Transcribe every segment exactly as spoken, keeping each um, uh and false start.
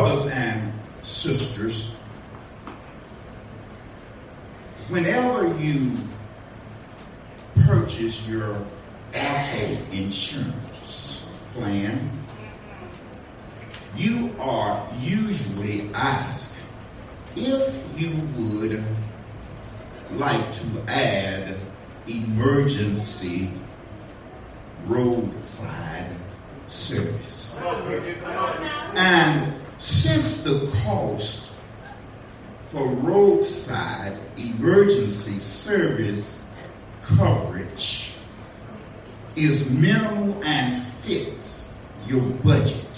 brothers and sisters, whenever you purchase your auto insurance plan, you are usually asked if you would like to add emergency roadside service. And since the cost for roadside emergency service coverage is minimal and fits your budget,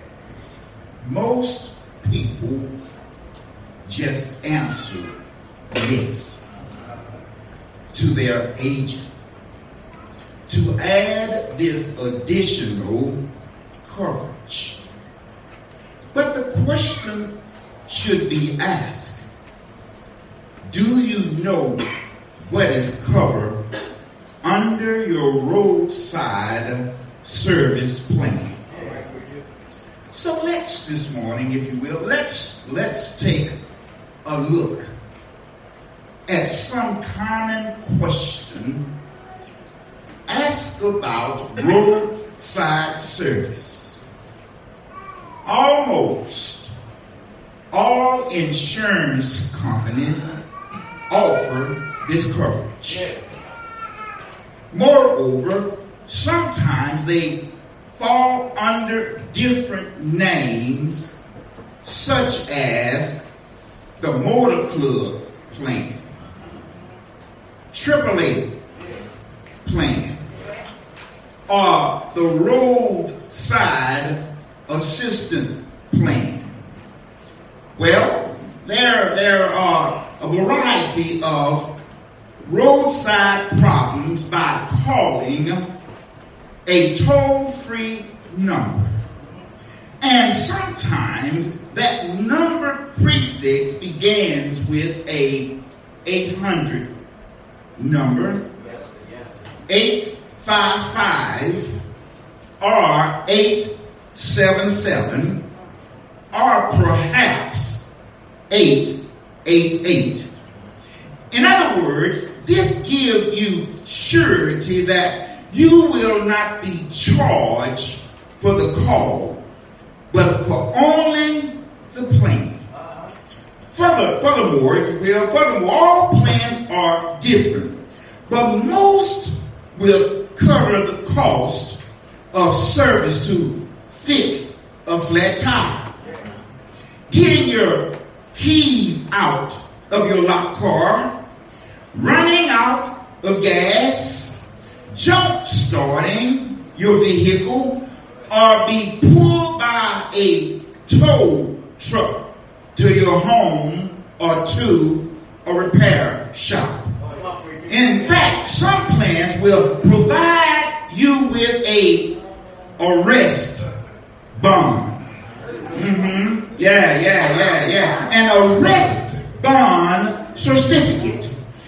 most people just answer yes to their agent to add this additional coverage. But the question should be asked, do you know what is covered under your roadside service plan? So let's this morning, if you will, let's let's take a look at some common question asked about roadside service. Almost all insurance companies offer this coverage. Moreover, sometimes they fall under different names, such as the Motor Club plan, triple A plan, or the Roadside Assistance plan. Well, there, there are a variety of roadside problems by calling a toll-free number. And sometimes that number prefix begins with a eight hundred number, eight five five, or eight seven seven, or perhaps eight eight eight. In other words, this gives you surety that you will not be charged for the call, but for only the plan. Further, furthermore, if you will, furthermore, all plans are different, but most will cover the cost of service to fix a flat tire, getting your keys out of your locked car, running out of gas, jump starting your vehicle, or be pulled by a tow truck to your home or to a repair shop. In fact, some plans will provide you with a arrest bond. Mm-hmm. Yeah, yeah, yeah, yeah. An arrest bond certificate,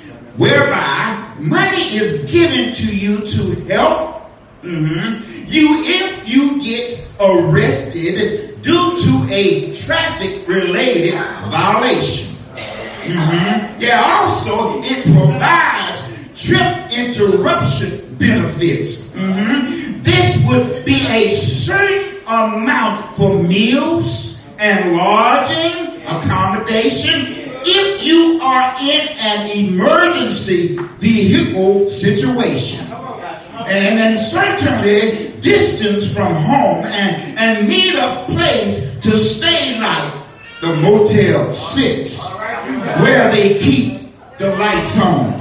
whereby money is given to you to help mm-hmm, you if you get arrested due to a traffic-related violation. Mm-hmm. Yeah, also it provides trip interruption benefits. Mm-hmm. This would be a certain amount for meals and lodging, accommodation, if you are in an emergency vehicle situation. And then certainly distance from home and, and need a place to stay, like the Motel six, where they keep the lights on.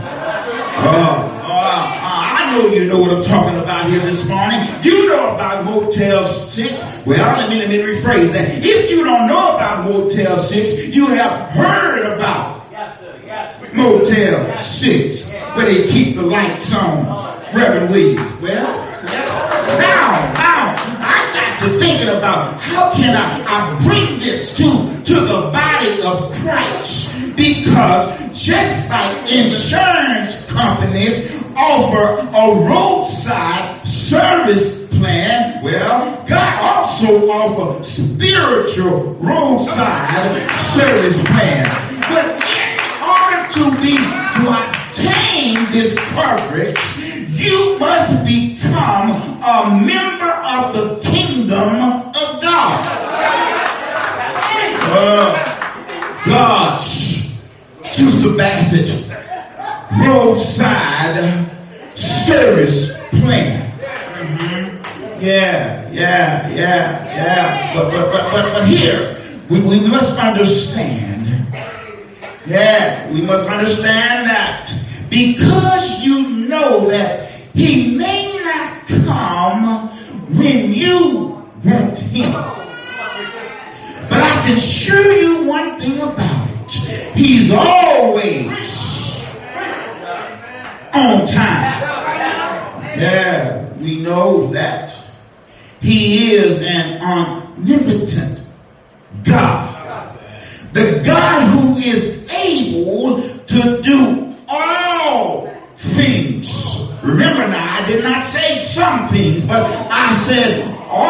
Uh, uh, uh, I know you know what I'm talking about here this morning. You know about Motel six. Well, let me, let me rephrase that. If you don't know about Motel six, you have heard about yes, sir. Yes, sir. Motel six, where they keep the lights on. Reverend Williams. Well, yeah. now, now, I got to thinking about how can I, I bring this to, to the body of Christ, because just like insurance companies offer a roadside service plan. Well, God also offers spiritual roadside service plan. But in order to be to obtain this coverage, you must become a member of the kingdom of God. Uh, God's Sister Bassett roadside service plan. Mm-hmm. Yeah, yeah, yeah, yeah. But but but but, but here we, we must understand. Yeah, we must understand that because you know that he may not come when you want him. But I can assure you one thing about it. He's always on time. Yeah, we know that he is an omnipotent God. The God who is able to do all things. Remember now, I did not say some things, but I said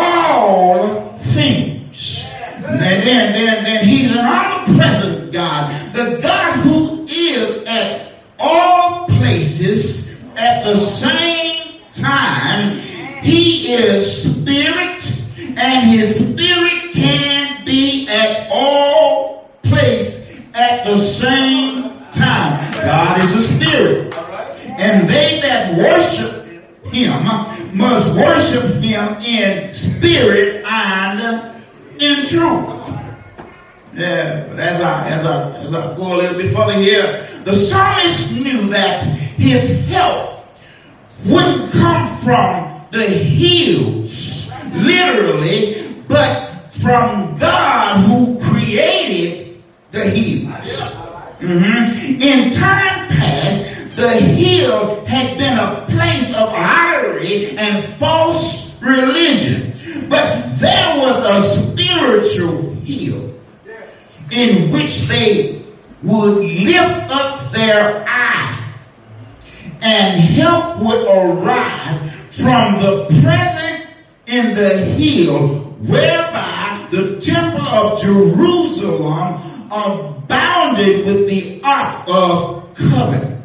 all things. And then, then, then he's an omnipresent God. The God who is at all places at the same time. He is spirit, and his spirit can be at all places at the same time. God is a spirit. And they that worship him must worship him in spirit and in truth. Yeah, but as I as I as I go a little bit further here, the psalmist knew that his help wouldn't come from the hills, literally, but from God who created the hills. Mm-hmm. In time past, the hill had been a place of idolatry and false religion. But there was a spiritual hill in which they would lift up their eye and help would arrive from the present in the hill, whereby the temple of Jerusalem abounded with the ark of covenant.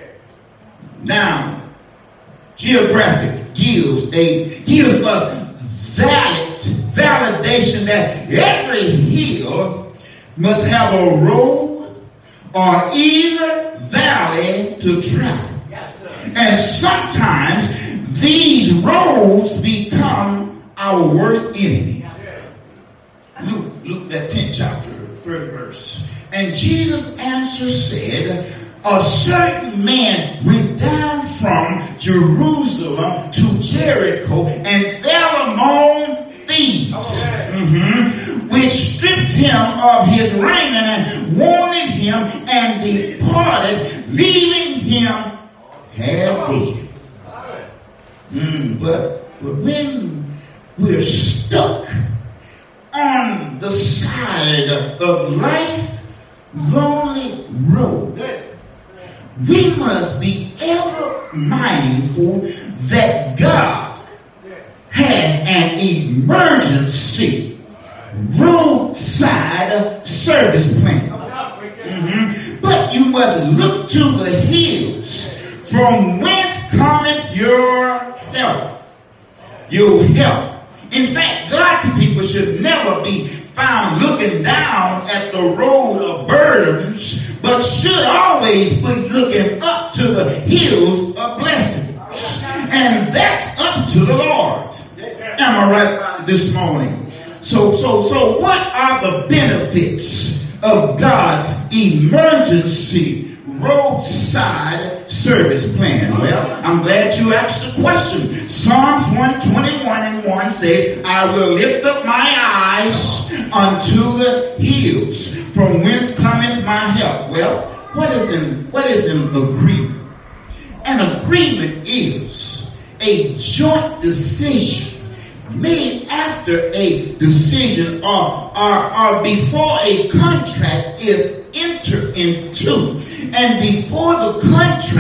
Now, geographic gives a gives us valid validation that every hill must have a road or either valley to travel. And sometimes these roads become our worst enemy. Luke, Luke that tenth chapter, third verse. And Jesus' answer said, a certain man went down from Jerusalem to Jericho and fell among thieves, mm-hmm, which stripped him of his raiment and wounded him and departed, leaving him half dead. Mm, but, but when we're stuck on the side of life's lonely road, we must be ever mindful that God has an emergency roadside service plan. Mm-hmm. But you must look to the hills from whence cometh your help. Your help. In fact, God's people should never be found looking down at the road of burdens, but should always be looking up to the hills of blessings. And that's up to the Lord. Am I right this morning? So, so, so what are the benefits of God's emergency roadside service plan? Well, I'm glad you asked the question. Psalms one twenty-one and one says, I will lift up my eyes unto the hills, from whence cometh my help. Well, what is an, what is an agreement? An agreement is a joint decision made after a decision or, or, or before a contract is entered into, and before the contract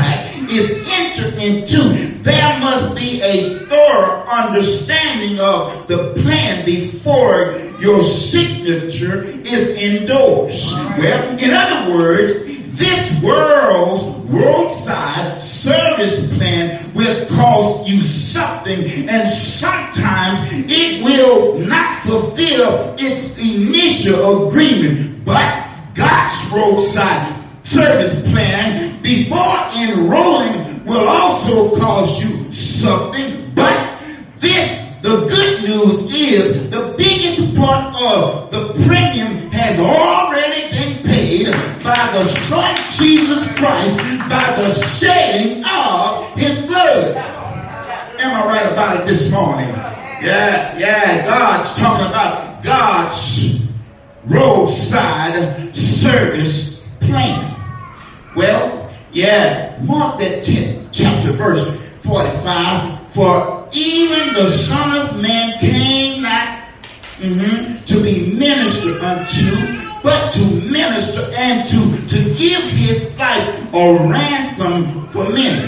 is entered into, there must be a thorough understanding of the plan before your signature is endorsed. Well, in other words, this world's roadside service plan will cost you something, and sometimes it will not fulfill its initial agreement. But God's roadside service plan before enrolling will also cost you something. But this, the good news is, the biggest part of the premium has already been paid by the Son Jesus Christ, by the shedding of his blood. Am I right about it this morning? Yeah, yeah, God's talking about God's roadside service plan. Well, yeah, Mark that tenth chapter, verse forty-five. For even the Son of Man came not mm-hmm, to be ministered unto, but to minister and to, to give his life a ransom for many.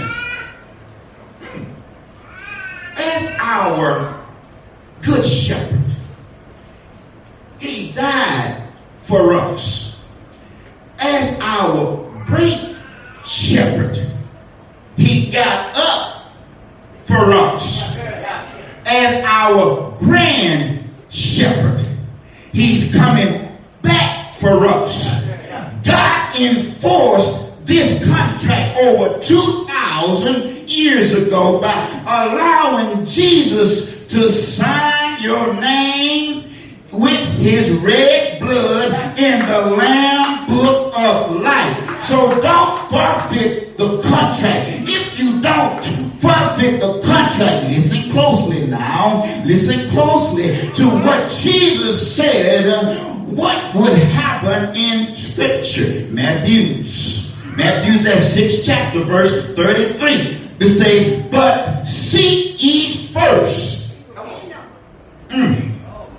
As our good shepherd, he died for us. As our great shepherd, he got up for us. As our grand shepherd, he's coming back for us. God enforced this contract over two thousand years ago by allowing Jesus to sign your name with his red blood in the Lamb Book of Life. So don't forfeit the contract. If you don't forfeit the contract, listen closely now. Listen closely to what Jesus said, what would happen in Scripture. Matthew's. Matthew's, that sixth chapter, verse thirty-three. It says, but seek ye first. Mm.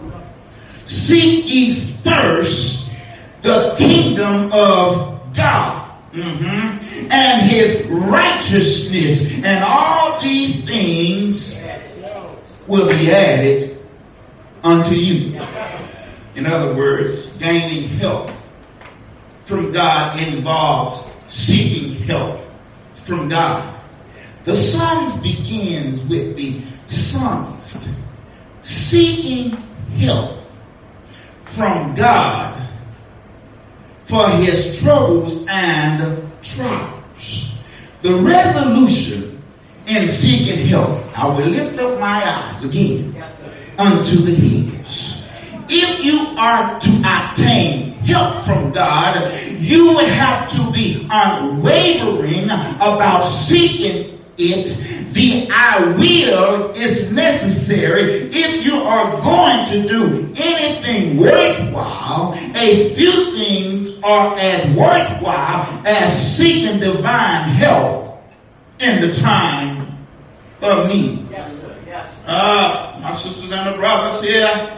Seek ye first the kingdom of God, mm-hmm, and his righteousness, and all these things will be added unto you. In other words, gaining help from God involves seeking help from God. The Psalms begins with the psalmist seeking help from God for his troubles and trials. The resolution in seeking help, I will lift up my eyes again unto the hills. If you are to obtain help from God, you would have to be unwavering about seeking it. The I will is necessary if you are going to do anything worthwhile. A few things are as worthwhile as seeking divine help in the time of need. Yes, sir. Yes. Uh, my sisters and my brothers here,